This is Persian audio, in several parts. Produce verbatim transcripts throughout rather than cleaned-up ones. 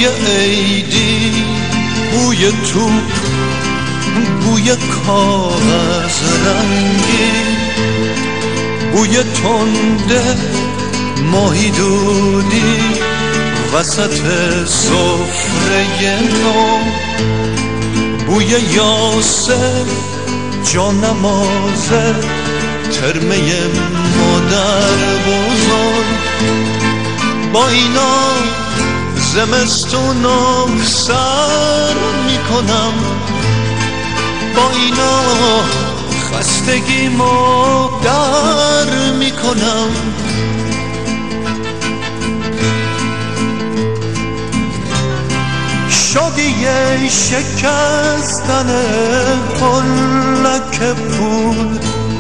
عیدی، بوی توپ، بوی کاغذ رنگی، بوی تنده ماهی دودی وسط سفره نو، بوی یاسر جانمازه ترمه مادر بزرگ. با اینا زمستونو سر میکنم، با اینا خستگیمو در میکنم. شادی شکستن قلک پول،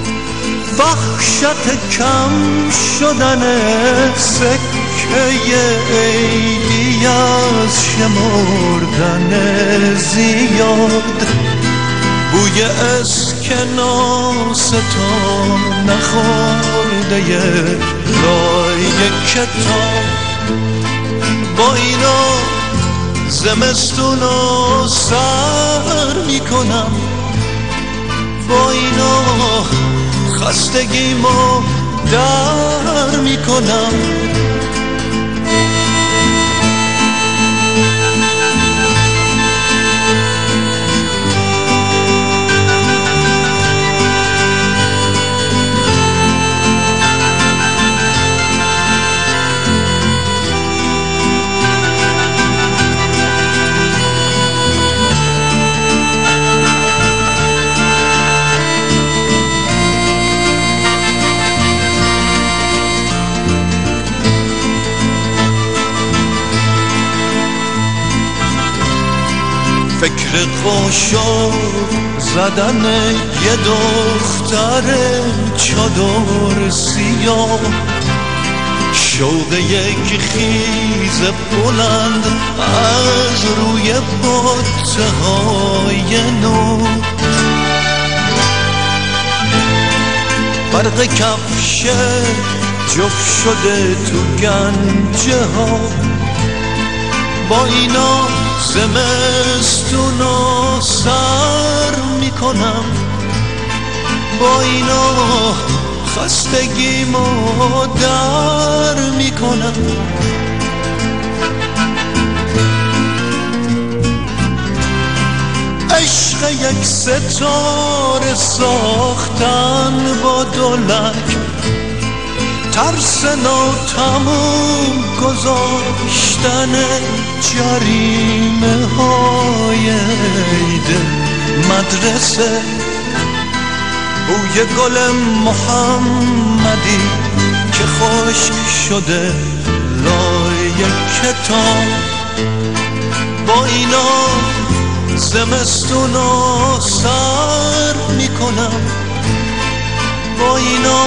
وحشت کم شدن سکه عیدی از شمردن زیاد، بوی اسکناس تا نخورده لای کتاب. با اینا زمستونو سر میکنم، با اینا خستگیمو در میکنم. فکر قاشق زدن یه دختر چادر سیاه، شوق یک خیز بلند از روی بطه های نو، برق کفش جفت شده تو گنجه ها. با اینا زمستونو سر میکنم، با اینا خستگیمو در میکنم. عشق یک ستاره ساختن با دولک، ترس ناتموم گذاشتن جریمه های عید مدرسه، بوی گل محمدی که خشک شده لای کتاب. با اینا زمستونو سر میکنم، با اینا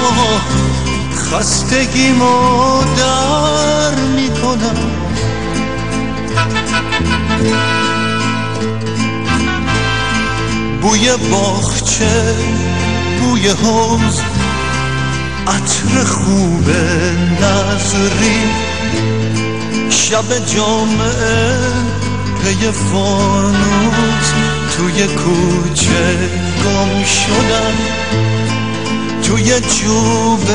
خستگیمو در میکنم. بوی باغچه، بوی حوض، عطر خوب نظری، شب جامعه پی فانوس توی کوچه گم شدن، توی جوب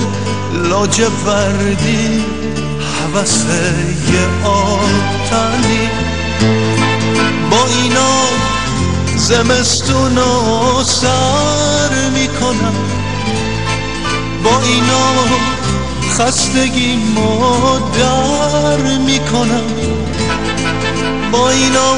لاجوردی هوسه یه آتنی. با اینا زمستونو سر میکنم، با اینا خستگیمو در میکنم، با اینا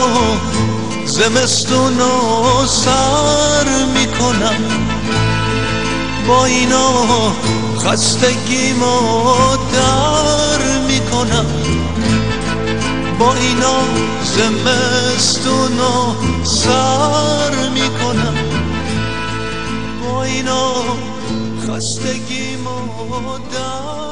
زمستونو سر میکنم، با اینا خستگیمو در میکنم، با اینا زمستونو سر میکنم، با اینا خستگیمو در